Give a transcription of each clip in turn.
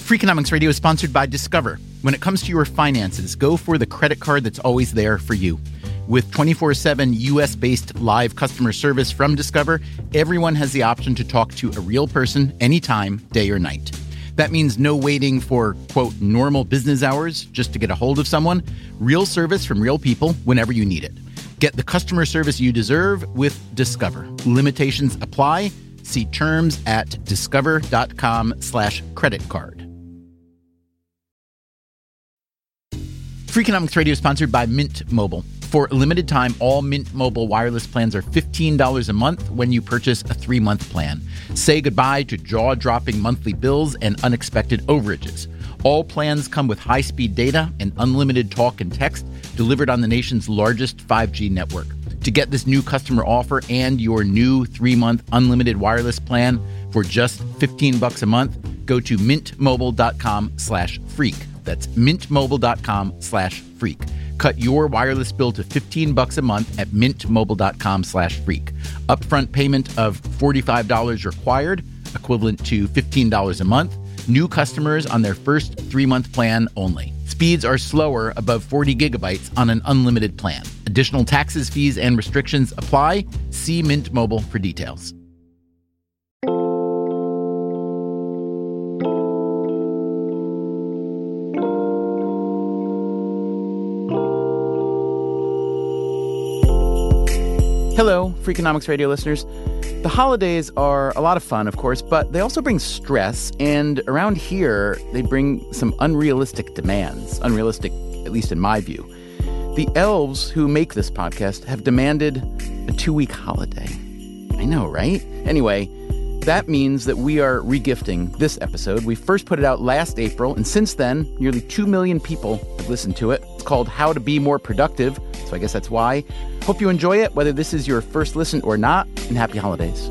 Freakonomics Radio is sponsored by Discover. When it comes to your finances, go for the credit card that's always there for you. With 24/7 U.S.-based live customer service from Discover, everyone has the option to talk to a real person anytime, day or night. That means no waiting for, quote, normal business hours just to get a hold of someone. Real service from real people whenever you need it. Get the customer service you deserve with Discover. Limitations apply. See terms at discover.com/credit card. Freakonomics Radio is sponsored by Mint Mobile. For a limited time, all Mint Mobile wireless plans are $15 a month when you purchase a 3-month plan. Say goodbye to jaw-dropping monthly bills and unexpected overages. All plans come with high-speed data and unlimited talk and text delivered on the nation's largest 5G network. To get this new customer offer and your new 3-month unlimited wireless plan for just $15 a month, go to mintmobile.com/freak. That's mintmobile.com/freak. Cut your wireless bill to $15 a month at mintmobile.com/freak. Upfront payment of $45 required, equivalent to $15 a month. New customers on their first 3-month plan only. Speeds are slower above 40 gigabytes on an unlimited plan. Additional taxes, fees, and restrictions apply. See Mint Mobile for details. Hello, Freakonomics Radio listeners. The holidays are a lot of fun, of course, but they also bring stress, and around here, they bring some unrealistic demands. Unrealistic, at least in my view. The elves who make this podcast have demanded a 2-week holiday. I know, right? Anyway, that means that we are regifting this episode. We first put it out last April, and since then, nearly 2 million people have listened to it. It's called How to Be More Productive, so I guess that's why. Hope you enjoy it, whether this is your first listen or not, and happy holidays.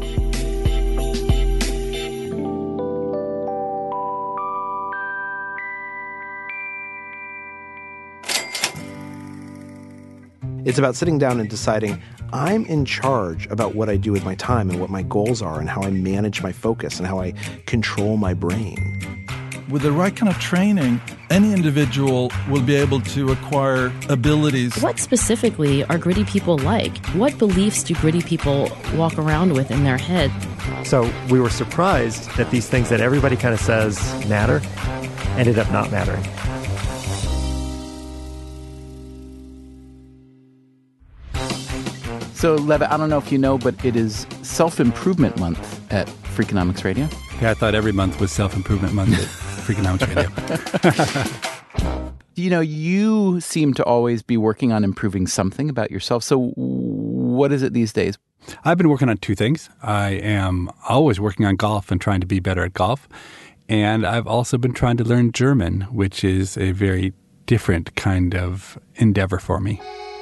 It's about sitting down and deciding I'm in charge about what I do with my time and what my goals are and how I manage my focus and how I control my brain. With the right kind of training, any individual will be able to acquire abilities. What specifically are gritty people like? What beliefs do gritty people walk around with in their head? So we were surprised that these things that everybody kind of says matter ended up not mattering. So, Levitt, I don't know if you know, but it is Self-Improvement Month at Freakonomics Radio. Yeah, I thought every month was Self-Improvement Month at Freakonomics Radio. You know, you seem to always be working on improving something about yourself. So what is it these days? I've been working on 2 things. I am always working on golf and trying to be better at golf. And I've also been trying to learn German, which is a very different kind of endeavor for me.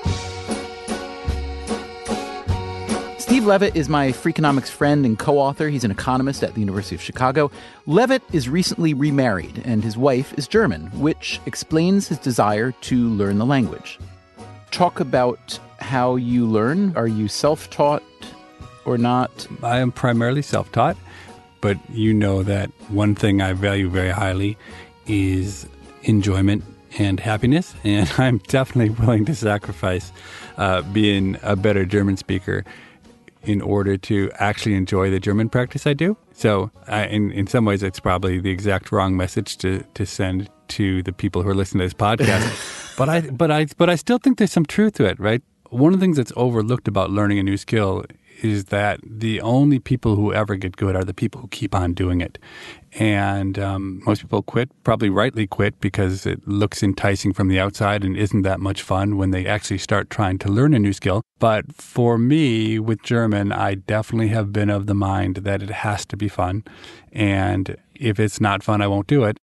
Steve Levitt is my Freakonomics friend and co-author. He's an economist at the University of Chicago. Levitt is recently remarried, and his wife is German, which explains his desire to learn the language. Talk about how you learn. Are you self-taught or not? I am primarily self-taught, but you know that one thing I value very highly is enjoyment and happiness, and I'm definitely willing to sacrifice being a better German speaker in order to actually enjoy the German practice I do. So in some ways, it's probably the exact wrong message to send to the people who are listening to this podcast. but I still think there's some truth to it, right? One of the things that's overlooked about learning a new skill is that the only people who ever get good are the people who keep on doing it. And most people quit, probably rightly quit, because it looks enticing from the outside and isn't that much fun when they actually start trying to learn a new skill. But for me, with German, I definitely have been of the mind that it has to be fun. And if it's not fun, I won't do it.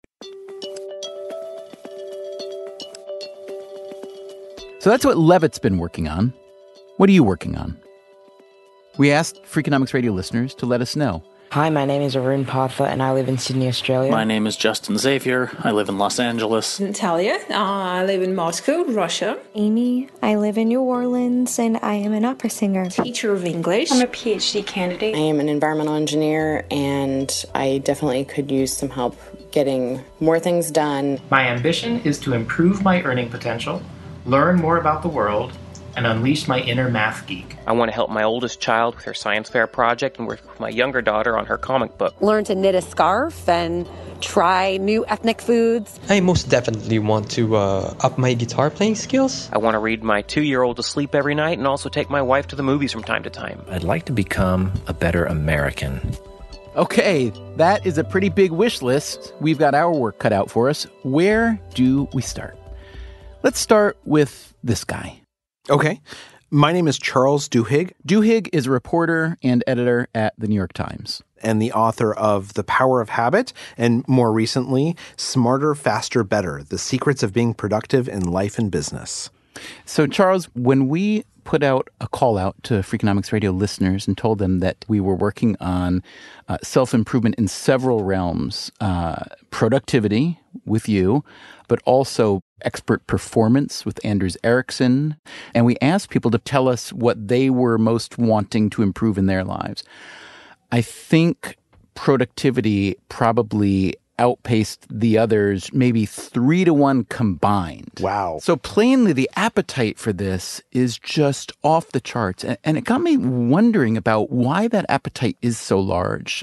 So that's what Levitt's been working on. What are you working on? We asked Freakonomics Radio listeners to let us know. Hi, my name is Arun Partha, and I live in Sydney, Australia. My name is Justin Xavier. I live in Los Angeles. Natalia. I live in Moscow, Russia. Amy. I live in New Orleans, and I am an opera singer. Teacher of English. I'm a PhD candidate. I am an environmental engineer, and I definitely could use some help getting more things done. My ambition is to improve my earning potential, learn more about the world, and unleash my inner math geek. I want to help my oldest child with her science fair project and work with my younger daughter on her comic book. Learn to knit a scarf and try new ethnic foods. I most definitely want to up my guitar playing skills. I want to read my 2-year-old to sleep every night and also take my wife to the movies from time to time. I'd like to become a better American. Okay, that is a pretty big wish list. We've got our work cut out for us. Where do we start? Let's start with this guy. Okay. My name is Charles Duhigg. Duhigg is a reporter and editor at The New York Times. And the author of The Power of Habit, and more recently, Smarter, Faster, Better, The Secrets of Being Productive in Life and Business. So, Charles, when we put out a call out to Freakonomics Radio listeners and told them that we were working on self-improvement in several realms, productivity with you, but also expert performance with Anders Ericsson. And we asked people to tell us what they were most wanting to improve in their lives. I think productivity probably outpaced the others, maybe 3-1 combined. Wow. So plainly, the appetite for this is just off the charts. And it got me wondering about why that appetite is so large.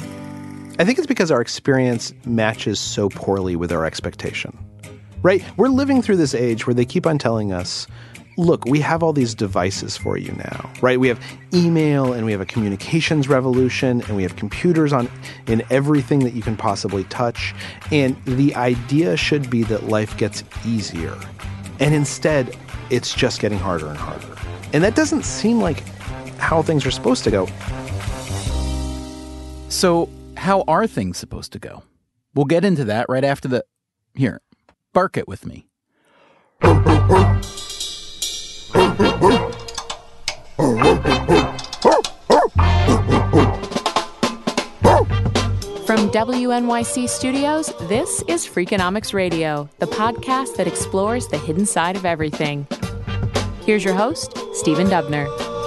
I think it's because our experience matches so poorly with our expectation. Right? We're living through this age where they keep on telling us, look, we have all these devices for you now, right? We have email and we have a communications revolution and we have computers in everything that you can possibly touch. And the idea should be that life gets easier. And instead, it's just getting harder and harder. And that doesn't seem like how things are supposed to go. So how are things supposed to go? We'll get into that right after the... Here, bark it with me. From WNYC Studios, this is Freakonomics Radio, the podcast that explores the hidden side of everything. Here's your host, Stephen Dubner.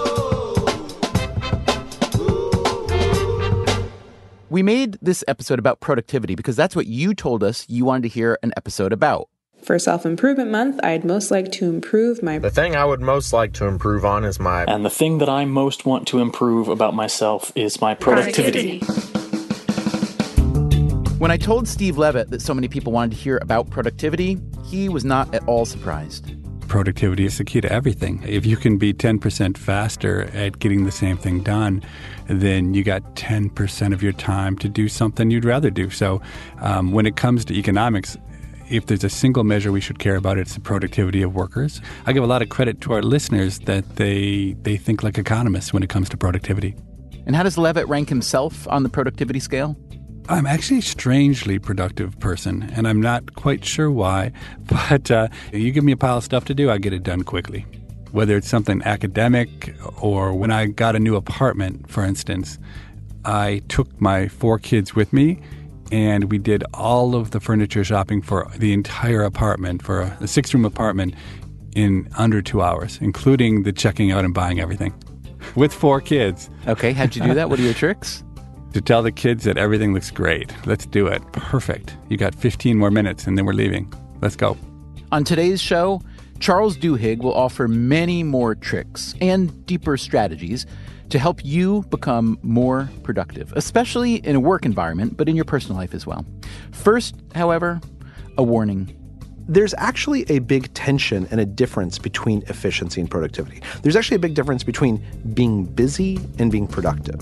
We made this episode about productivity because that's what you told us you wanted to hear an episode about. For Self-Improvement Month, I'd most like to improve my... The thing I would most like to improve on is my... And the thing that I most want to improve about myself is my productivity. When I told Steve Levitt that so many people wanted to hear about productivity, he was not at all surprised. Productivity is the key to everything. If you can be 10% faster at getting the same thing done, then you got 10% of your time to do something you'd rather do. So when it comes to economics, if there's a single measure we should care about, it's the productivity of workers. I give a lot of credit to our listeners that they think like economists when it comes to productivity. And how does Levitt rank himself on the productivity scale? I'm actually a strangely productive person, and I'm not quite sure why, but you give me a pile of stuff to do, I get it done quickly. Whether it's something academic or when I got a new apartment, for instance, I took my 4 kids with me, and we did all of the furniture shopping for the entire apartment, for a 6-room apartment, in under 2 hours, including the checking out and buying everything, with 4 kids. Okay, how'd you do that? What are your tricks? To tell the kids that everything looks great. Let's do it. Perfect. You got 15 more minutes and then we're leaving. Let's go. On today's show, Charles Duhigg will offer many more tricks and deeper strategies to help you become more productive, especially in a work environment, but in your personal life as well. First, however, a warning. There's actually a big tension and a difference between efficiency and productivity. There's actually a big difference between being busy and being productive.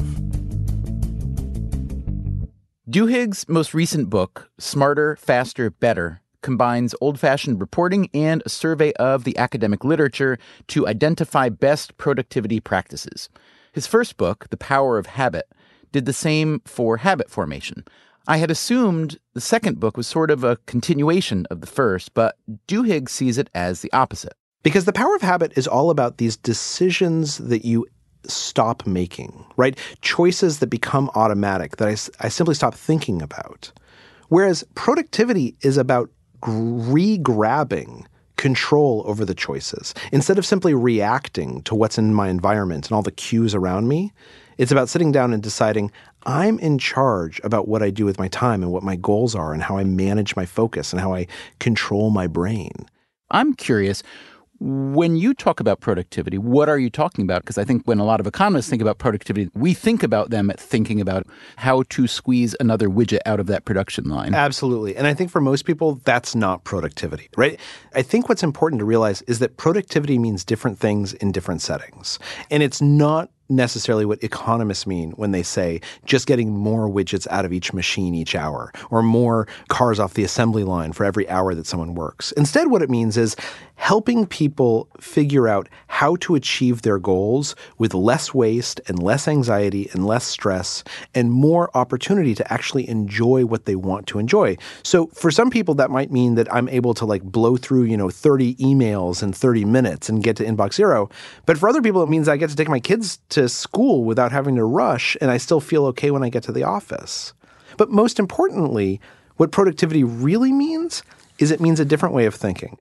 Duhigg's most recent book, Smarter, Faster, Better, combines old-fashioned reporting and a survey of the academic literature to identify best productivity practices. His first book, The Power of Habit, did the same for habit formation. I had assumed the second book was sort of a continuation of the first, but Duhigg sees it as the opposite. Because The Power of Habit is all about these decisions that you stop making, right? Choices that become automatic that I simply stop thinking about. Whereas productivity is about re-grabbing control over the choices. Instead of simply reacting to what's in my environment and all the cues around me, it's about sitting down and deciding I'm in charge about what I do with my time and what my goals are and how I manage my focus and how I control my brain. I'm curious, when you talk about productivity, what are you talking about? Because I think when a lot of economists think about productivity, we think about them thinking about how to squeeze another widget out of that production line. Absolutely. And I think for most people, that's not productivity, right? I think what's important to realize is that productivity means different things in different settings. And it's not necessarily what economists mean when they say just getting more widgets out of each machine each hour or more cars off the assembly line for every hour that someone works. Instead, what it means is helping people figure out how to achieve their goals with less waste and less anxiety and less stress and more opportunity to actually enjoy what they want to enjoy. So for some people, that might mean that I'm able to blow through, 30 emails in 30 minutes and get to inbox zero. But for other people, it means I get to take my kids to school without having to rush, and I still feel okay when I get to the office. But most importantly, what productivity really means is it means a different way of thinking.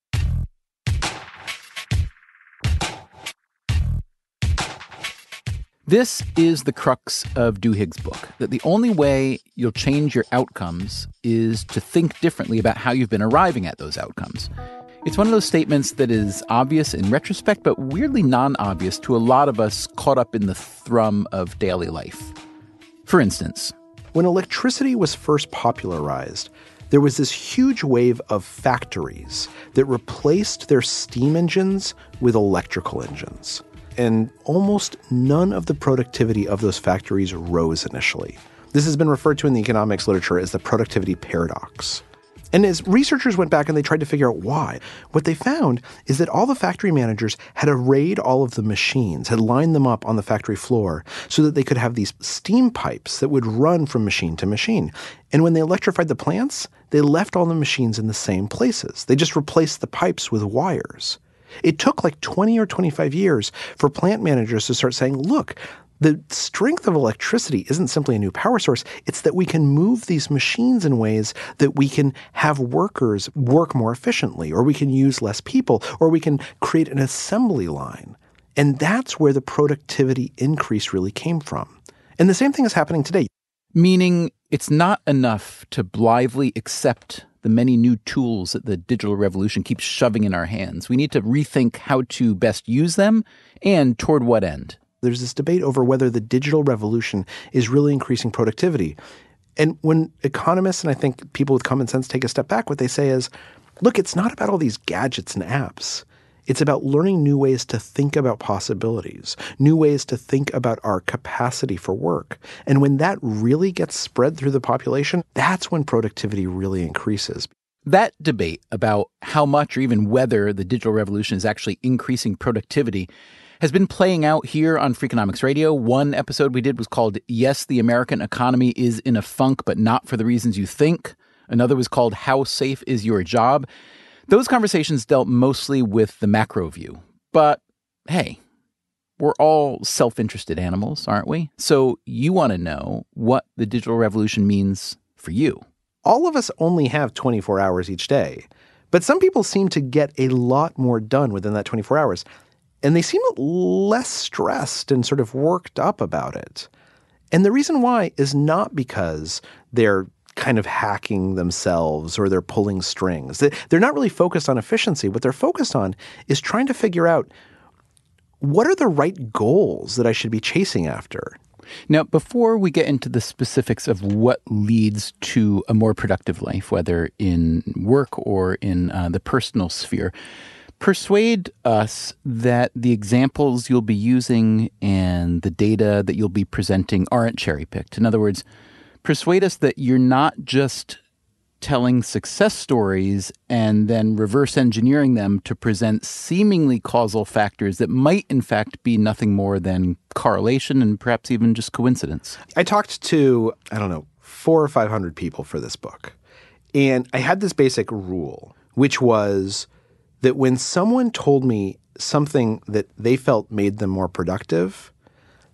This is the crux of Duhigg's book, that the only way you'll change your outcomes is to think differently about how you've been arriving at those outcomes. It's one of those statements that is obvious in retrospect, but weirdly non-obvious to a lot of us caught up in the thrum of daily life. For instance, when electricity was first popularized, there was this huge wave of factories that replaced their steam engines with electrical engines. And almost none of the productivity of those factories rose initially. This has been referred to in the economics literature as the productivity paradox. And as researchers went back and they tried to figure out why, what they found is that all the factory managers had arrayed all of the machines, had lined them up on the factory floor so that they could have these steam pipes that would run from machine to machine. And when they electrified the plants, they left all the machines in the same places. They just replaced the pipes with wires. It took 20 or 25 years for plant managers to start saying, look, the strength of electricity isn't simply a new power source. It's that we can move these machines in ways that we can have workers work more efficiently, or we can use less people, or we can create an assembly line. And that's where the productivity increase really came from. And the same thing is happening today. Meaning it's not enough to blithely accept the many new tools that the digital revolution keeps shoving in our hands. We need to rethink how to best use them and toward what end. There's this debate over whether the digital revolution is really increasing productivity. And when economists and I think people with common sense take a step back, what they say is, look, it's not about all these gadgets and apps. It's about learning new ways to think about possibilities, new ways to think about our capacity for work. And when that really gets spread through the population, that's when productivity really increases. That debate about how much or even whether the digital revolution is actually increasing productivity has been playing out here on Freakonomics Radio. One episode we did was called Yes, the American Economy is in a Funk, but Not for the Reasons You Think. Another was called How Safe is Your Job? Those conversations dealt mostly with the macro view. But hey, we're all self-interested animals, aren't we? So you want to know what the digital revolution means for you. All of us only have 24 hours each day, but some people seem to get a lot more done within that 24 hours. And they seem less stressed and sort of worked up about it. And the reason why is not because they're kind of hacking themselves or they're pulling strings. They're not really focused on efficiency. What they're focused on is trying to figure out what are the right goals that I should be chasing after. Now, before we get into the specifics of what leads to a more productive life, whether in work or in the personal sphere, persuade us that the examples you'll be using and the data that you'll be presenting aren't cherry-picked. In other words, persuade us that you're not just telling success stories and then reverse engineering them to present seemingly causal factors that might, in fact, be nothing more than correlation and perhaps even just coincidence. I talked to, 400 or 500 people for this book. And I had this basic rule, which was that when someone told me something that they felt made them more productive,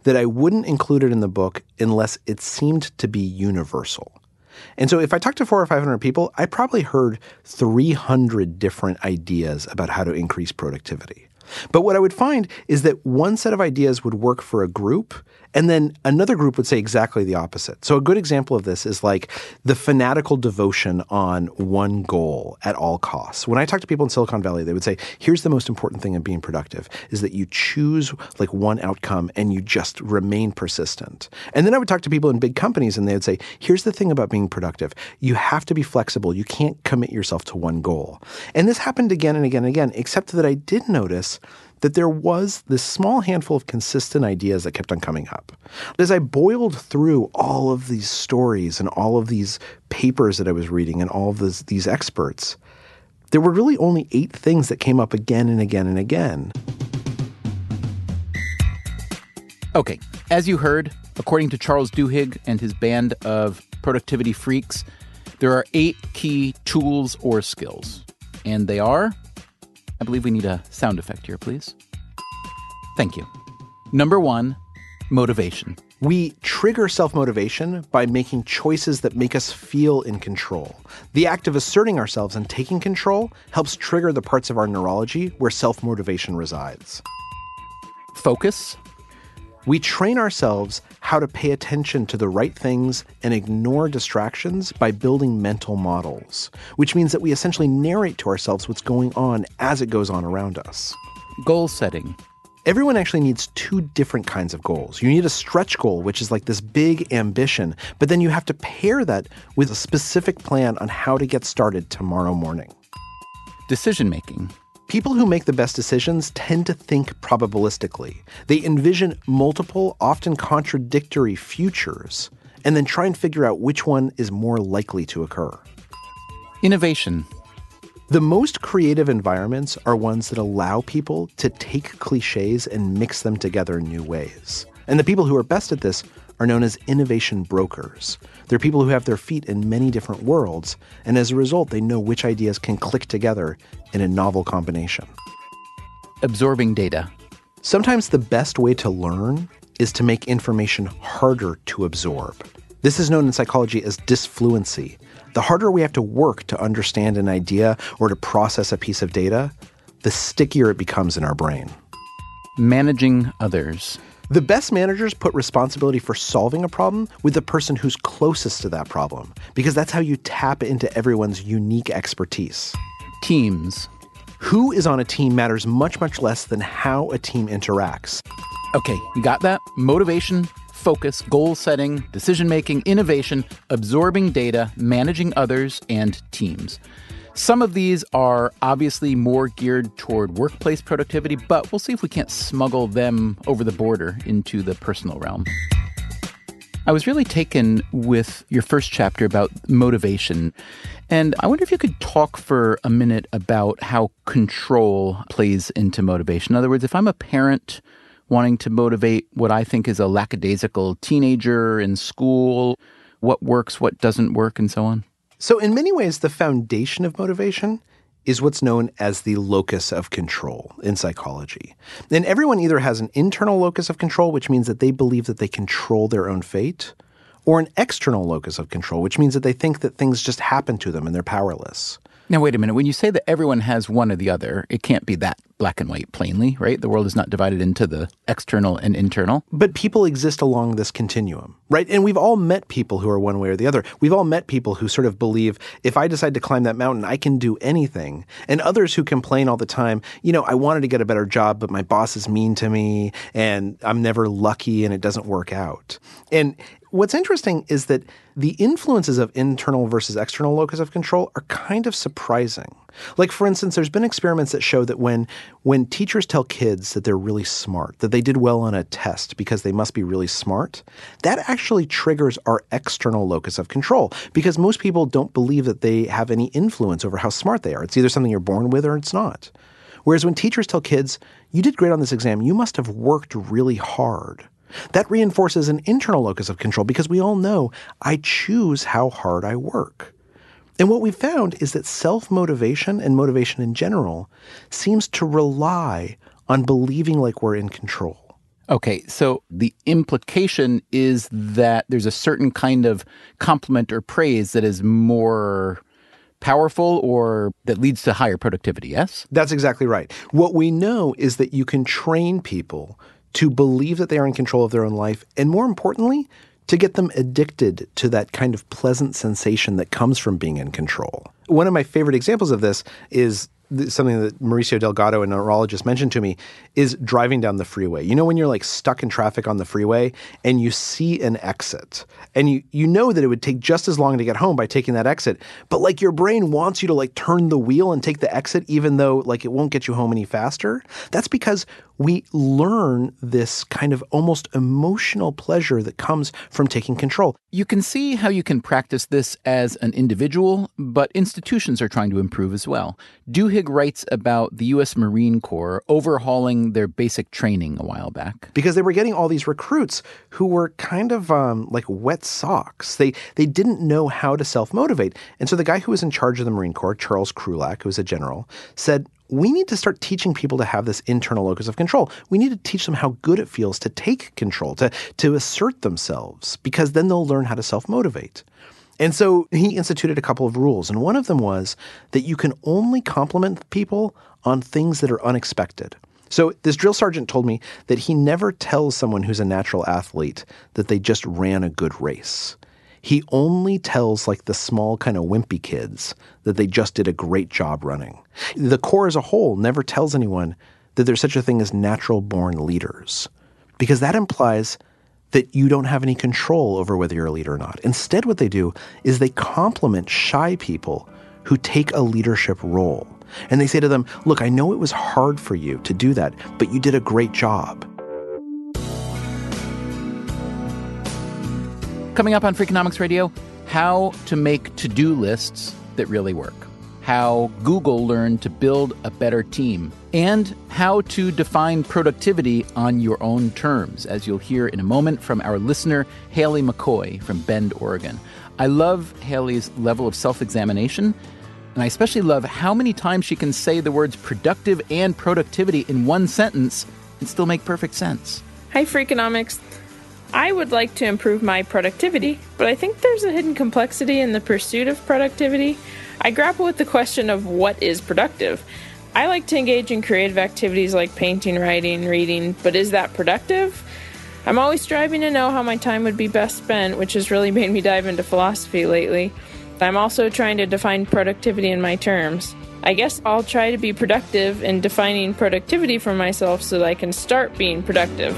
that I wouldn't include it in the book unless it seemed to be universal. And so if I talked to 400 or 500 people, I probably heard 300 different ideas about how to increase productivity. But what I would find is that one set of ideas would work for a group, and then another group would say exactly the opposite. So a good example of this is like the fanatical devotion on one goal at all costs. When I talk to people in Silicon Valley, they would say, here's the most important thing in being productive is that you choose like one outcome and you just remain persistent. And then I would talk to people in big companies and they would say, here's the thing about being productive. You have to be flexible. You can't commit yourself to one goal. And this happened again and again and again, except that I did notice that there was this small handful of consistent ideas that kept on coming up. As I boiled through all of these stories and all of these papers that I was reading and all of these experts, there were really only 8 things that came up again and again and again. Okay, as you heard, according to Charles Duhigg and his band of productivity freaks, there are 8 key tools or skills. And they are... I believe we need a sound effect here, please. Thank you. Number 1, motivation. We trigger self-motivation by making choices that make us feel in control. The act of asserting ourselves and taking control helps trigger the parts of our neurology where self-motivation resides. Focus. We train ourselves how to pay attention to the right things and ignore distractions by building mental models, which means that we essentially narrate to ourselves what's going on as it goes on around us. Goal setting. Everyone actually needs 2 different kinds of goals. You need a stretch goal, which is like this big ambition, but then you have to pair that with a specific plan on how to get started tomorrow morning. Decision making. People who make the best decisions tend to think probabilistically. They envision multiple, often contradictory futures, and then try and figure out which one is more likely to occur. Innovation. The most creative environments are ones that allow people to take cliches and mix them together in new ways. And the people who are best at this are known as innovation brokers. They're people who have their feet in many different worlds, and as a result, they know which ideas can click together in a novel combination. Absorbing data. Sometimes the best way to learn is to make information harder to absorb. This is known in psychology as disfluency. The harder we have to work to understand an idea or to process a piece of data, the stickier it becomes in our brain. Managing others. The best managers put responsibility for solving a problem with the person who's closest to that problem, because that's how you tap into everyone's unique expertise. Teams. Who is on a team matters much, much less than how a team interacts. Okay, you got that? Motivation, focus, goal setting, decision-making, innovation, absorbing data, managing others, and teams. Some of these are obviously more geared toward workplace productivity, but we'll see if we can't smuggle them over the border into the personal realm. I was really taken with your first chapter about motivation, and I wonder if you could talk for a minute about how control plays into motivation. In other words, if I'm a parent wanting to motivate what I think is a lackadaisical teenager in school, what works, what doesn't work, and so on. So in many ways, the foundation of motivation is what's known as the locus of control in psychology. And everyone either has an internal locus of control, which means that they believe that they control their own fate, or an external locus of control, which means that they think that things just happen to them and they're powerless. Now, wait a minute. When you say that everyone has one or the other, it can't be that black and white plainly, right? The world is not divided into the external and internal. But people exist along this continuum, right? And we've all met people who are one way or the other. We've all met people who sort of believe, if I decide to climb that mountain, I can do anything. And others who complain all the time, you know, I wanted to get a better job, but my boss is mean to me, and I'm never lucky, and it doesn't work out. And what's interesting is that the influences of internal versus external locus of control are kind of surprising. Like, for instance, there's been experiments that show that when teachers tell kids that they're really smart, that they did well on a test because they must be really smart, that actually triggers our external locus of control, because most people don't believe that they have any influence over how smart they are. It's either something you're born with or it's not. Whereas when teachers tell kids, you did great on this exam, you must have worked really hard, that reinforces an internal locus of control, because we all know I choose how hard I work. And what we've found is that self-motivation and motivation in general seems to rely on believing like we're in control. Okay, so the implication is that there's a certain kind of compliment or praise that is more powerful or that leads to higher productivity, yes? That's exactly right. What we know is that you can train people to believe that they are in control of their own life, and more importantly, to get them addicted to that kind of pleasant sensation that comes from being in control. One of my favorite examples of this is something that Mauricio Delgado, a neurologist, mentioned to me, is driving down the freeway. You know, when you're like stuck in traffic on the freeway and you see an exit and you know that it would take just as long to get home by taking that exit, but like your brain wants you to like turn the wheel and take the exit even though like it won't get you home any faster. That's because we learn this kind of almost emotional pleasure that comes from taking control. You can see how you can practice this as an individual, but institutions are trying to improve as well. Duhigg writes about the U.S. Marine Corps overhauling their basic training a while back. Because they were getting all these recruits who were kind of like wet socks. They didn't know how to self-motivate. And so the guy who was in charge of the Marine Corps, Charles Krulak, who was a general, said, we need to start teaching people to have this internal locus of control. We need to teach them how good it feels to take control, to assert themselves, because then they'll learn how to self-motivate. And so he instituted a couple of rules, and one of them was that you can only compliment people on things that are unexpected. So this drill sergeant told me that he never tells someone who's a natural athlete that they just ran a good race. He only tells like the small kind of wimpy kids that they just did a great job running. The Corps as a whole never tells anyone that there's such a thing as natural-born leaders, because that implies that you don't have any control over whether you're a leader or not. Instead, what they do is they compliment shy people who take a leadership role. And they say to them, look, I know it was hard for you to do that, but you did a great job. Coming up on Freakonomics Radio, how to make to-do lists that really work, how Google learned to build a better team, and how to define productivity on your own terms, as you'll hear in a moment from our listener, Haley McCoy from Bend, Oregon. I love Haley's level of self-examination, and I especially love how many times she can say the words productive and productivity in one sentence and still make perfect sense. Hi, Freakonomics. I would like to improve my productivity, but I think there's a hidden complexity in the pursuit of productivity. I grapple with the question of what is productive. I like to engage in creative activities like painting, writing, reading, but is that productive? I'm always striving to know how my time would be best spent, which has really made me dive into philosophy lately. I'm also trying to define productivity in my terms. I guess I'll try to be productive in defining productivity for myself so that I can start being productive.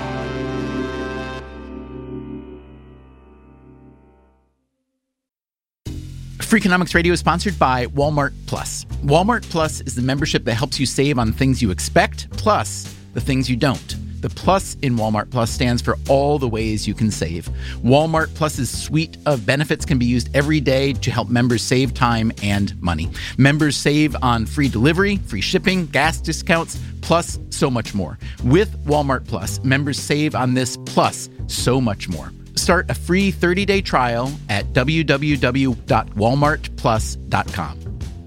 Freakonomics Radio is sponsored by Walmart Plus. Walmart Plus is the membership that helps you save on things you expect, plus the things you don't. The plus in Walmart Plus stands for all the ways you can save. Walmart Plus's suite of benefits can be used every day to help members save time and money. Members save on free delivery, free shipping, gas discounts, plus so much more. With Walmart Plus, members save on this plus so much more. Start a free 30-day trial at www.walmartplus.com.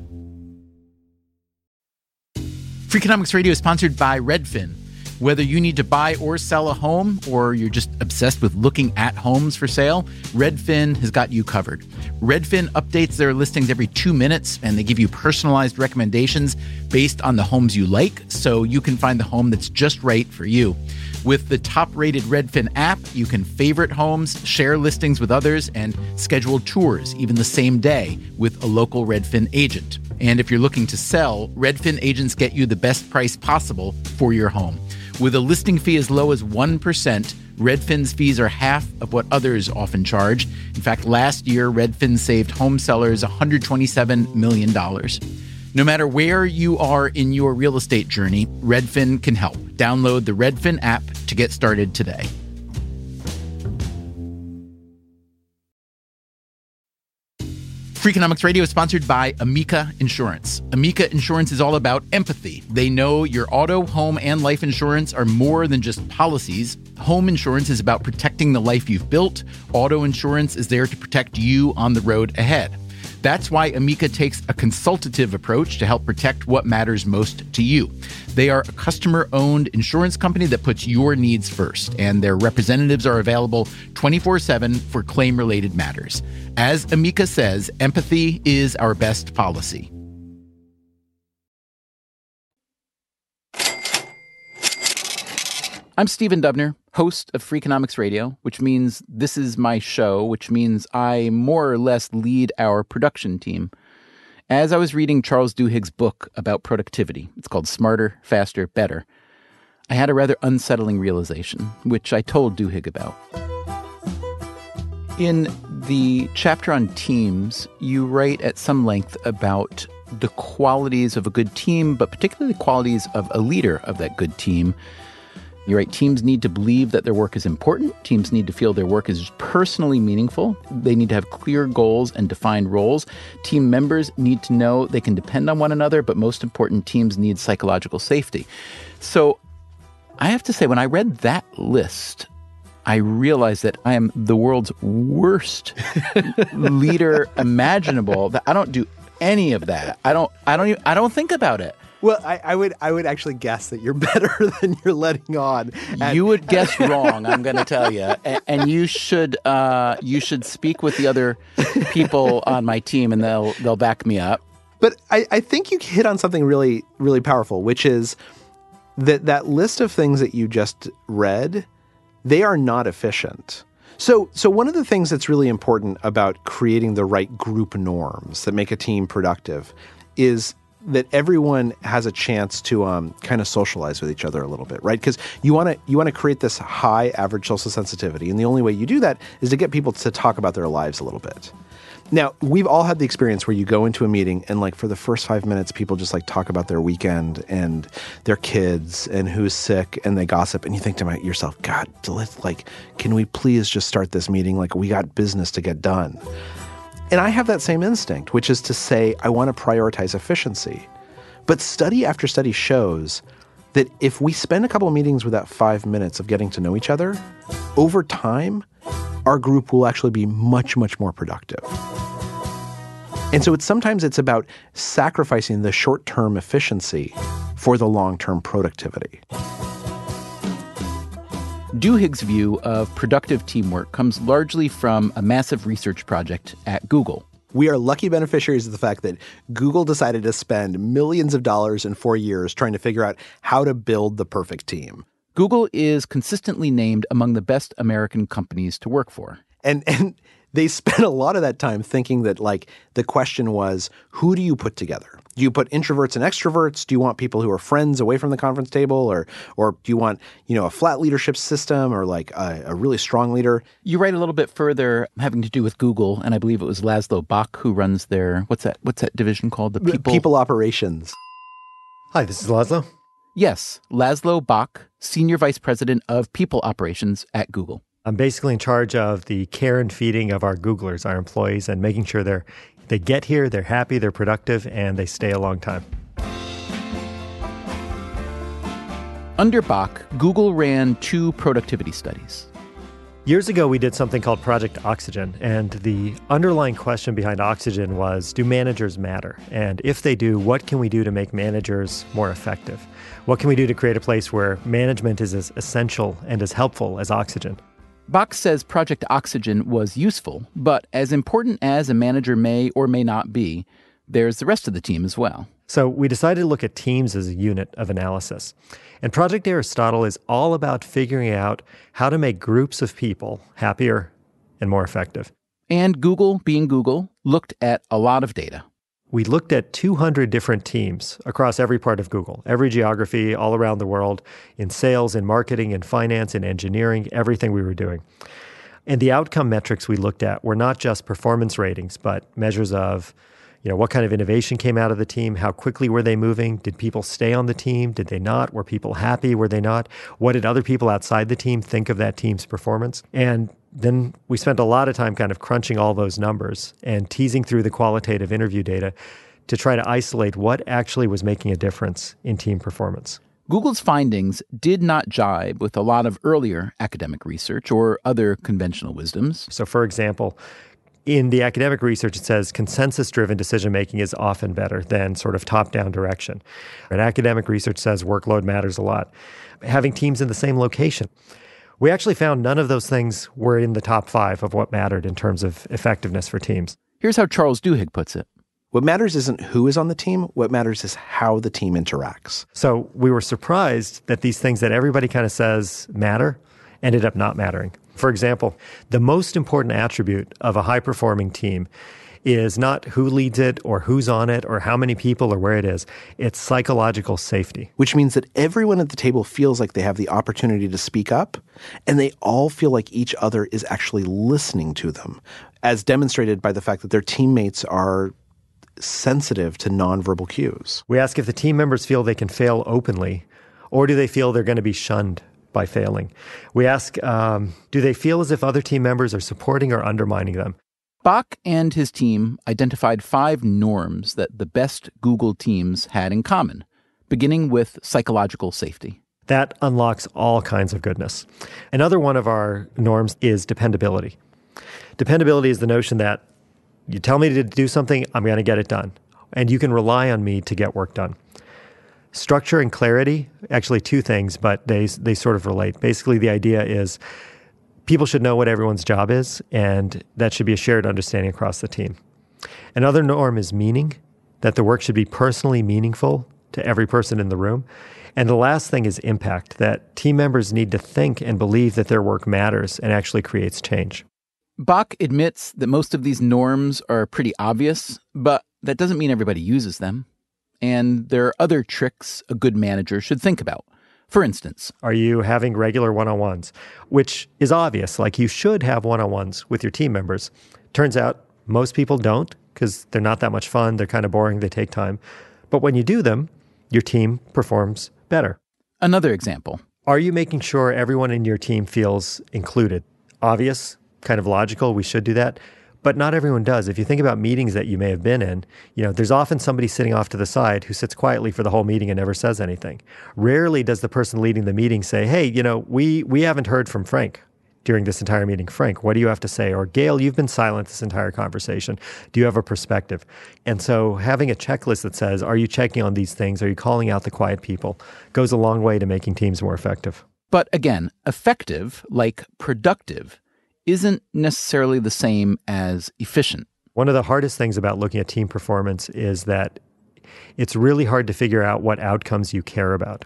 Freakonomics Radio is sponsored by Redfin. Whether you need to buy or sell a home, or you're just obsessed with looking at homes for sale, Redfin has got you covered. Redfin updates their listings every 2 minutes, and they give you personalized recommendations based on the homes you like, so you can find the home that's just right for you. With the top-rated Redfin app, you can favorite homes, share listings with others, and schedule tours even the same day with a local Redfin agent. And if you're looking to sell, Redfin agents get you the best price possible for your home. With a listing fee as low as 1%, Redfin's fees are half of what others often charge. In fact, last year, Redfin saved home sellers $127 million. No matter where you are in your real estate journey, Redfin can help. Download the Redfin app to get started today. Freakonomics Radio is sponsored by Amica Insurance. Amica Insurance is all about empathy. They know your auto, home, and life insurance are more than just policies. Home insurance is about protecting the life you've built. Auto insurance is there to protect you on the road ahead. That's why Amica takes a consultative approach to help protect what matters most to you. They are a customer-owned insurance company that puts your needs first, and their representatives are available 24/7 for claim-related matters. As Amica says, empathy is our best policy. I'm Stephen Dubner, host of Freakonomics Radio, which means this is my show, which means I more or less lead our production team. As I was reading Charles Duhigg's book about productivity, it's called Smarter, Faster, Better, I had a rather unsettling realization, which I told Duhigg about. In the chapter on teams, you write at some length about the qualities of a good team, but particularly the qualities of a leader of that good team. You write, teams need to believe that their work is important. Teams need to feel their work is personally meaningful. They need to have clear goals and defined roles. Team members need to know they can depend on one another, but most important, teams need psychological safety. So I have to say, when I read that list, I realized that I am the world's worst leader imaginable. That I don't do any of that. I don't think about it. Well, I would actually guess that you're better than you're letting on. You would guess wrong, I'm going to tell you. And you should speak with the other people on my team, and they'll back me up. But I think you hit on something really, really powerful, which is that list of things that you just read, they are not efficient. So one of the things that's really important about creating the right group norms that make a team productive is that everyone has a chance to kind of socialize with each other a little bit, right? Because you want to create this high average social sensitivity, and the only way you do that is to get people to talk about their lives a little bit. Now, we've all had the experience where you go into a meeting and like for the first 5 minutes, people just like talk about their weekend and their kids and who's sick, and they gossip, and you think to yourself, God, can we please just start this meeting? Like, we got business to get done. And I have that same instinct, which is to say, I want to prioritize efficiency. But study after study shows that if we spend a couple of meetings with that 5 minutes of getting to know each other, over time, our group will actually be much, much more productive. And so sometimes it's about sacrificing the short-term efficiency for the long-term productivity. Duhigg's view of productive teamwork comes largely from a massive research project at Google. We are lucky beneficiaries of the fact that Google decided to spend millions of dollars in 4 years trying to figure out how to build the perfect team. Google is consistently named among the best American companies to work for. And they spent a lot of that time thinking that, like, the question was, who do you put together? Do you put introverts and extroverts? Do you want people who are friends away from the conference table? Or do you want, a flat leadership system or like a really strong leader? You write a little bit further having to do with Google, and I believe it was Laszlo Bock who runs their, what's that division called? The People Operations. Hi, this is Laszlo. Yes, Laszlo Bock, Senior Vice President of People Operations at Google. I'm basically in charge of the care and feeding of our Googlers, our employees, and making sure they get here, they're happy, they're productive, and they stay a long time. Under Bock, Google ran 2 productivity studies. Years ago, we did something called Project Oxygen, and the underlying question behind Oxygen was, do managers matter? And if they do, what can we do to make managers more effective? What can we do to create a place where management is as essential and as helpful as oxygen? Bock says Project Oxygen was useful, but as important as a manager may or may not be, there's the rest of the team as well. So we decided to look at teams as a unit of analysis. And Project Aristotle is all about figuring out how to make groups of people happier and more effective. And Google, being Google, looked at a lot of data. We looked at 200 different teams across every part of Google, every geography, all around the world, in sales, in marketing, in finance, in engineering, everything we were doing. And the outcome metrics we looked at were not just performance ratings, but measures of, what kind of innovation came out of the team? How quickly were they moving? Did people stay on the team? Did they not? Were people happy? Were they not? What did other people outside the team think of that team's performance? And then we spent a lot of time kind of crunching all those numbers and teasing through the qualitative interview data to try to isolate what actually was making a difference in team performance. Google's findings did not jibe with a lot of earlier academic research or other conventional wisdoms. So, for example, In the academic research, it says consensus-driven decision-making is often better than sort of top-down direction. And academic research says workload matters a lot. Having teams in the same location. We actually found none of those things were in the top 5 of what mattered in terms of effectiveness for teams. Here's how Charles Duhigg puts it. What matters isn't who is on the team. What matters is how the team interacts. So we were surprised that these things that everybody kind of says matter ended up not mattering. For example, the most important attribute of a high-performing team is not who leads it or who's on it or how many people or where it is. It's psychological safety. Which means that everyone at the table feels like they have the opportunity to speak up, and they all feel like each other is actually listening to them, as demonstrated by the fact that their teammates are sensitive to nonverbal cues. We ask if the team members feel they can fail openly, or do they feel they're going to be shunned by failing? We ask, do they feel as if other team members are supporting or undermining them? Bach and his team identified 5 norms that the best Google teams had in common, beginning with psychological safety. That unlocks all kinds of goodness. Another one of our norms is dependability. Dependability is the notion that you tell me to do something, I'm going to get it done. And you can rely on me to get work done. Structure and clarity, actually 2 things, but they sort of relate. Basically, the idea is people should know what everyone's job is, and that should be a shared understanding across the team. Another norm is meaning, that the work should be personally meaningful to every person in the room. And the last thing is impact, that team members need to think and believe that their work matters and actually creates change. Bach admits that most of these norms are pretty obvious, but that doesn't mean everybody uses them. And there are other tricks a good manager should think about. For instance, are you having regular one-on-ones? Which is obvious, like you should have one-on-ones with your team members. Turns out most people don't because they're not that much fun. They're kind of boring. They take time. But when you do them, your team performs better. Another example. Are you making sure everyone in your team feels included? Obvious, kind of logical. We should do that. But not everyone does. If you think about meetings that you may have been in, there's often somebody sitting off to the side who sits quietly for the whole meeting and never says anything. Rarely does the person leading the meeting say, hey, we haven't heard from Frank during this entire meeting. Frank, what do you have to say? Or Gail, you've been silent this entire conversation. Do you have a perspective? And so having a checklist that says, are you checking on these things? Are you calling out the quiet people? Goes a long way to making teams more effective. But again, effective, like productive, isn't necessarily the same as efficient. One of the hardest things about looking at team performance is that it's really hard to figure out what outcomes you care about.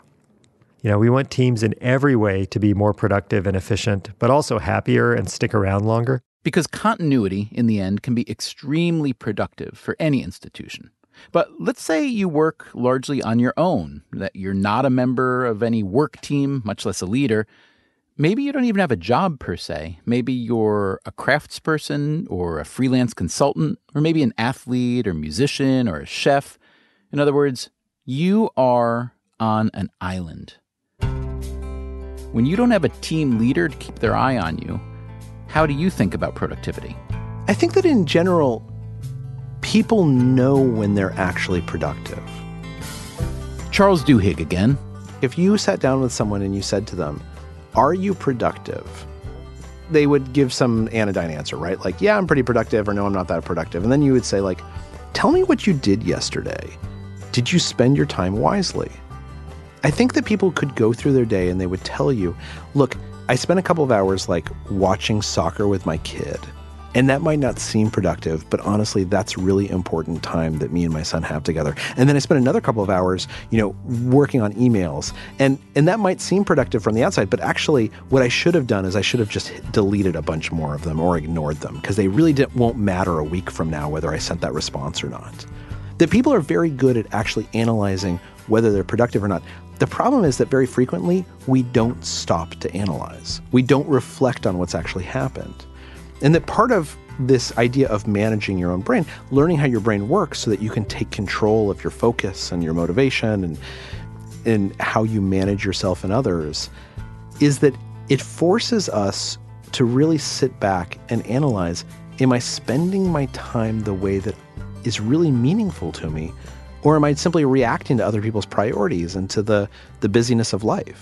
We want teams in every way to be more productive and efficient, but also happier and stick around longer. Because continuity, in the end, can be extremely productive for any institution. But let's say you work largely on your own, that you're not a member of any work team, much less a leader. Maybe you don't even have a job per se. Maybe you're a craftsperson or a freelance consultant, or maybe an athlete or musician or a chef. In other words, you are on an island. When you don't have a team leader to keep their eye on you, how do you think about productivity? I think that in general, people know when they're actually productive. Charles Duhigg again. If you sat down with someone and you said to them, are you productive? They would give some anodyne answer, right? Like, yeah, I'm pretty productive, or no, I'm not that productive. And then you would say, like, tell me what you did yesterday. Did you spend your time wisely? I think that people could go through their day and they would tell you, look, I spent a couple of hours like watching soccer with my kid. And that might not seem productive, but honestly, that's really important time that me and my son have together. And then I spent another couple of hours, working on emails. And that might seem productive from the outside, but actually what I should have done is I should have just deleted a bunch more of them or ignored them because they really won't matter a week from now whether I sent that response or not. That people are very good at actually analyzing whether they're productive or not. The problem is that very frequently we don't stop to analyze. We don't reflect on what's actually happened. And that part of this idea of managing your own brain, learning how your brain works so that you can take control of your focus and your motivation and how you manage yourself and others, is that it forces us to really sit back and analyze, am I spending my time the way that is really meaningful to me? Or am I simply reacting to other people's priorities and to the busyness of life?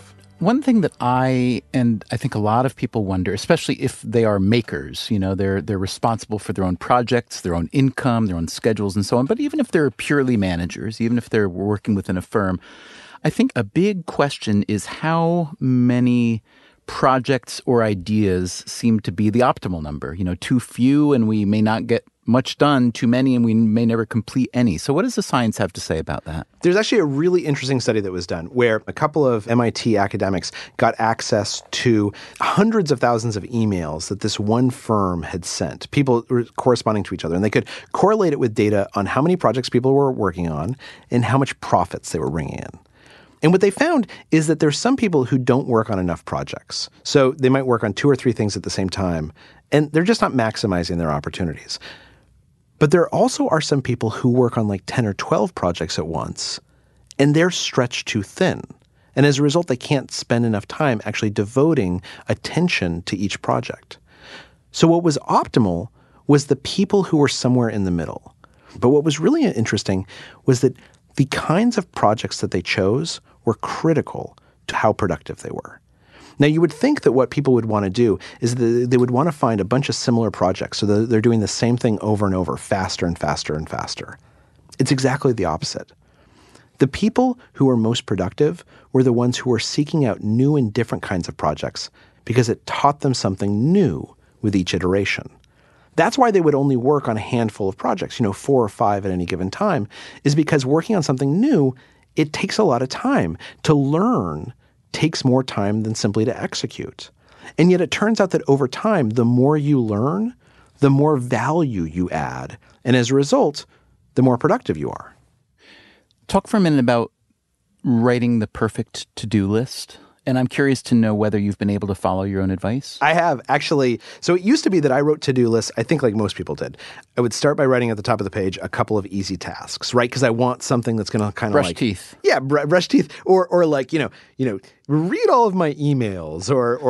One thing that I think a lot of people wonder, especially if they are makers, they're responsible for their own projects, their own income, their own schedules and so on. But even if they're purely managers, even if they're working within a firm, I think a big question is how many projects or ideas seem to be the optimal number. Too few and we may not get much done, too many and we may never complete any. So what does the science have to say about that? There's actually a really interesting study that was done where a couple of MIT academics got access to hundreds of thousands of emails that this one firm had sent, people were corresponding to each other, and they could correlate it with data on how many projects people were working on and how much profits they were bringing in. And what they found is that there's some people who don't work on enough projects. So they might work on 2 or 3 things at the same time, and they're just not maximizing their opportunities. But there also are some people who work on like 10 or 12 projects at once, and they're stretched too thin. And as a result, they can't spend enough time actually devoting attention to each project. So what was optimal was the people who were somewhere in the middle. But what was really interesting was that the kinds of projects that they chose were critical to how productive they were. Now, you would think that what people would want to do is that they would want to find a bunch of similar projects so that they're doing the same thing over and over, faster and faster and faster. It's exactly the opposite. The people who were most productive were the ones who were seeking out new and different kinds of projects because it taught them something new with each iteration. That's why they would only work on a handful of projects, 4 or 5 at any given time, is because working on something new, it takes a lot of time. To learn takes more time than simply to execute. And yet it turns out that over time, the more you learn, the more value you add. And as a result, the more productive you are. Talk for a minute about writing the perfect to-do list. And I'm curious to know whether you've been able to follow your own advice. I have, actually. So it used to be that I wrote to-do lists, I think like most people did. I would start by writing at the top of the page a couple of easy tasks, right? Because I want something that's going to kind of brush teeth. Yeah, brush teeth. Or like, read all of my emails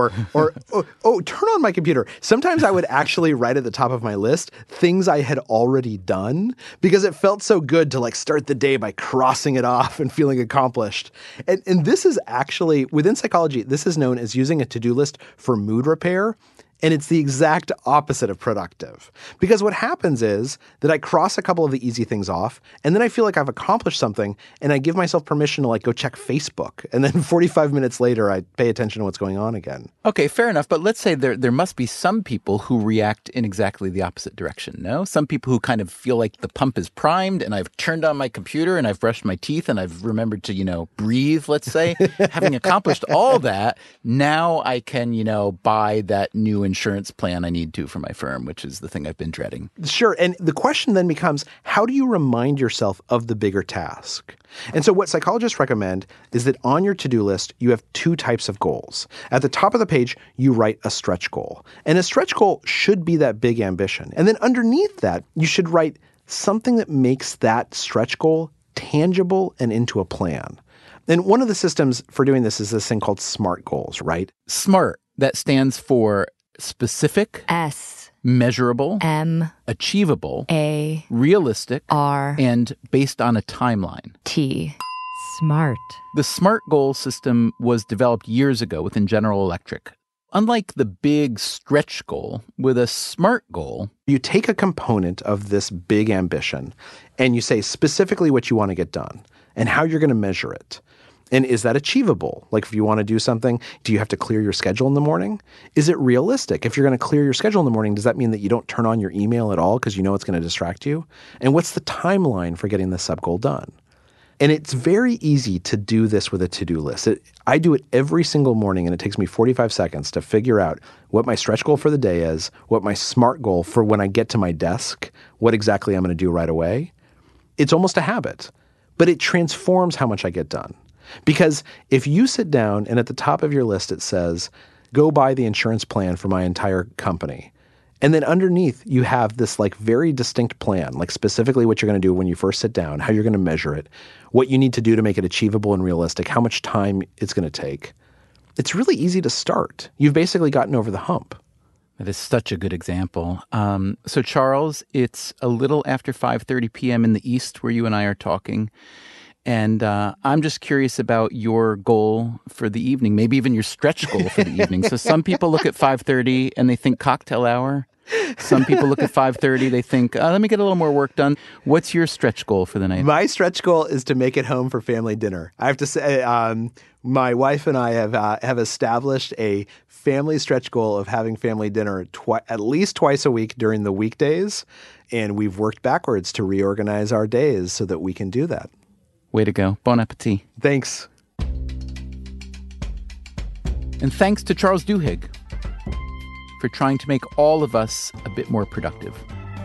or turn on my computer. Sometimes I would actually write at the top of my list things I had already done because it felt so good to like start the day by crossing it off and feeling accomplished. And this is actually, within psychology, this is known as using a to-do list for mood repair. And it's the exact opposite of productive. Because what happens is that I cross a couple of the easy things off, and then I feel like I've accomplished something, and I give myself permission to like go check Facebook. And then 45 minutes later, I pay attention to what's going on again. Okay, fair enough. But let's say there must be some people who react in exactly the opposite direction, no? Some people who kind of feel like the pump is primed, and I've turned on my computer, and I've brushed my teeth, and I've remembered to, breathe, let's say. Having accomplished all that, now I can, buy that new insurance plan I need to for my firm, which is the thing I've been dreading. Sure. And the question then becomes, how do you remind yourself of the bigger task? And so what psychologists recommend is that on your to-do list, you have 2 types of goals. At the top of the page, you write a stretch goal. And a stretch goal should be that big ambition. And then underneath that, you should write something that makes that stretch goal tangible and into a plan. And one of the systems for doing this is this thing called SMART goals, right? SMART, that stands for specific, S, measurable, M, achievable, A, realistic, R, and based on a timeline. T. Smart. The SMART goal system was developed years ago within General Electric. Unlike the big stretch goal, with a SMART goal, you take a component of this big ambition and you say specifically what you want to get done and how you're going to measure it. And is that achievable? Like if you want to do something, do you have to clear your schedule in the morning? Is it realistic? If you're going to clear your schedule in the morning, does that mean that you don't turn on your email at all because you know it's going to distract you? And what's the timeline for getting this sub-goal done? And it's very easy to do this with a to-do list. I do it every single morning, and it takes me 45 seconds to figure out what my stretch goal for the day is, what my SMART goal for when I get to my desk, what exactly I'm going to do right away. It's almost a habit, but it transforms how much I get done. Because if you sit down and at the top of your list it says, go buy the insurance plan for my entire company, and then underneath you have this like very distinct plan, like specifically what you're going to do when you first sit down, how you're going to measure it, what you need to do to make it achievable and realistic, how much time it's going to take. It's really easy to start. You've basically gotten over the hump. That is such a good example. So Charles, it's a little after 5:30 p.m. in the East where you and I are talking. And I'm just curious about your goal for the evening, maybe even your stretch goal for the evening. So some people look at 5:30 and they think cocktail hour. Some people look at 5:30, they think, let me get a little more work done. What's your stretch goal for the night? My stretch goal is to make it home for family dinner. I have to say, my wife and I have established a family stretch goal of having family dinner at least twice a week during the weekdays. And we've worked backwards to reorganize our days so that we can do that. Way to go. Bon appetit. Thanks. And thanks to Charles Duhigg for trying to make all of us a bit more productive.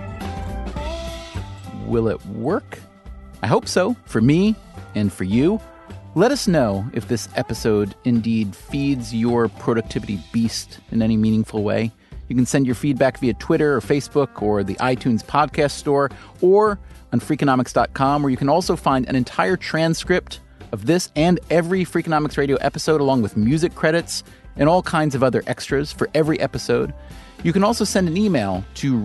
Will it work? I hope so, for me and for you. Let us know if this episode indeed feeds your productivity beast in any meaningful way. You can send your feedback via Twitter or Facebook or the iTunes podcast store or on Freakonomics.com, where you can also find an entire transcript of this and every Freakonomics Radio episode, along with music credits and all kinds of other extras for every episode. You can also send an email to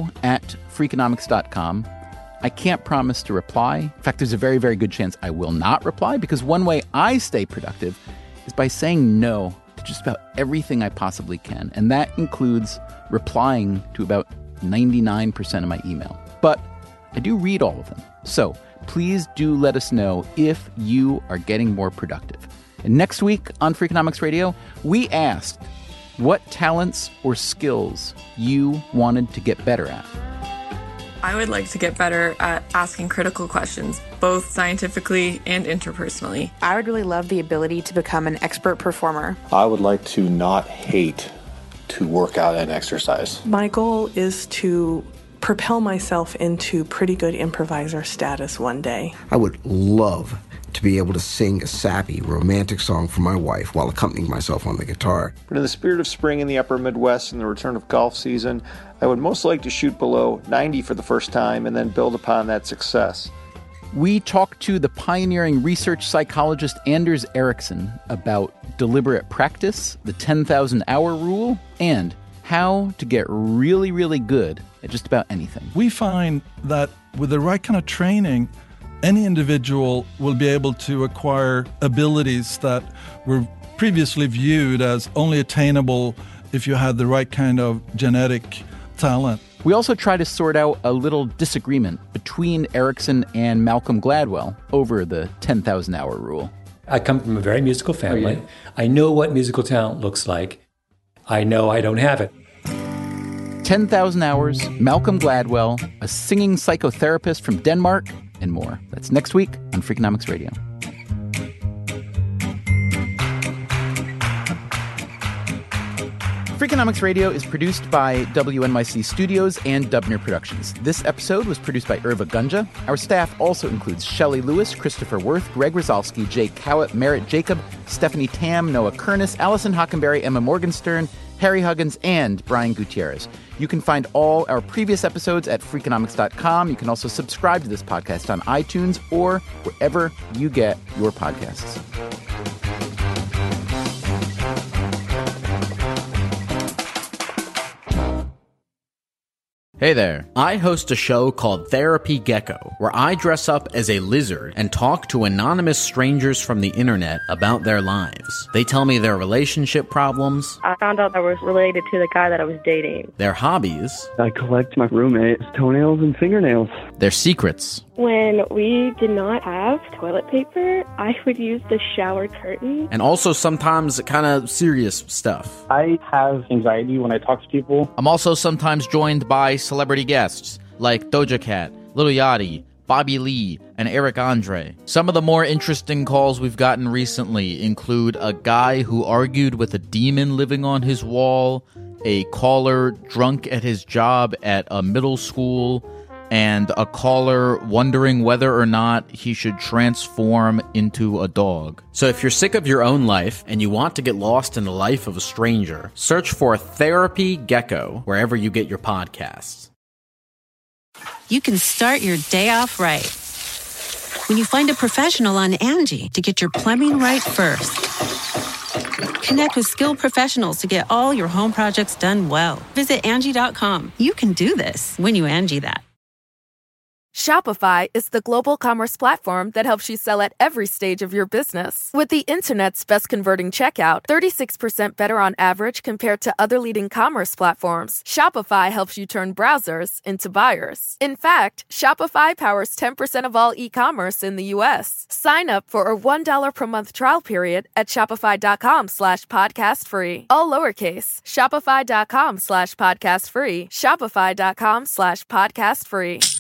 radio@freakonomics.com. I can't promise to reply. In fact, there's a very, very good chance I will not reply, because one way I stay productive is by saying no to just about everything I possibly can. And that includes replying to about 99% of my email. But I do read all of them. So please do let us know if you are getting more productive. And next week on Freakonomics Radio, we asked what talents or skills you wanted to get better at. I would like to get better at asking critical questions, both scientifically and interpersonally. I would really love the ability to become an expert performer. I would like to not hate to work out and exercise. My goal is to propel myself into pretty good improviser status one day. I would love to be able to sing a sappy, romantic song for my wife while accompanying myself on the guitar. But in the spirit of spring in the upper Midwest and the return of golf season, I would most like to shoot below 90 for the first time and then build upon that success. We talked to the pioneering research psychologist Anders Ericsson about deliberate practice, the 10,000-hour rule, and how to get really, really good at just about anything. We find that with the right kind of training, any individual will be able to acquire abilities that were previously viewed as only attainable if you had the right kind of genetic talent. We also try to sort out a little disagreement between Ericsson and Malcolm Gladwell over the 10,000-hour rule. I come from a very musical family. Oh, yeah. I know what musical talent looks like. I know I don't have it. 10,000 Hours, Malcolm Gladwell, a singing psychotherapist from Denmark, and more. That's next week on Freakonomics Radio. Freakonomics Radio is produced by WNYC Studios and Dubner Productions. This episode was produced by Irva Gunja. Our staff also includes Shelley Lewis, Christopher Worth, Greg Rosalsky, Jay Cowett, Merritt Jacob, Stephanie Tam, Noah Kernis, Allison Hockenberry, Emma Morgenstern, Harry Huggins, and Brian Gutierrez. You can find all our previous episodes at Freakonomics.com. You can also subscribe to this podcast on iTunes or wherever you get your podcasts. Hey there. I host a show called Therapy Gecko, where I dress up as a lizard and talk to anonymous strangers from the internet about their lives. They tell me their relationship problems. I found out I was related to the guy that I was dating. Their hobbies. I collect my roommate's toenails and fingernails. Their secrets. When we did not have toilet paper, I would use the shower curtain. And also sometimes kind of serious stuff. I have anxiety when I talk to people. I'm also sometimes joined by celebrity guests like Doja Cat, Lil Yachty, Bobby Lee, and Eric Andre. Some of the more interesting calls we've gotten recently include a guy who argued with a demon living on his wall, a caller drunk at his job at a middle school, and a caller wondering whether or not he should transform into a dog. So if you're sick of your own life and you want to get lost in the life of a stranger, search for Therapy Gecko wherever you get your podcasts. You can start your day off right when you find a professional on Angie to get your plumbing right first. Connect with skilled professionals to get all your home projects done well. Visit Angie.com. You can do this when you Angie that. Shopify is the global commerce platform that helps you sell at every stage of your business. With the internet's best converting checkout, 36% better on average compared to other leading commerce platforms, Shopify helps you turn browsers into buyers. In fact, Shopify powers 10% of all e-commerce in the U.S. Sign up for a $1 per month trial period at shopify.com/podcastfree. All lowercase, shopify.com/podcastfree, shopify.com/podcastfree.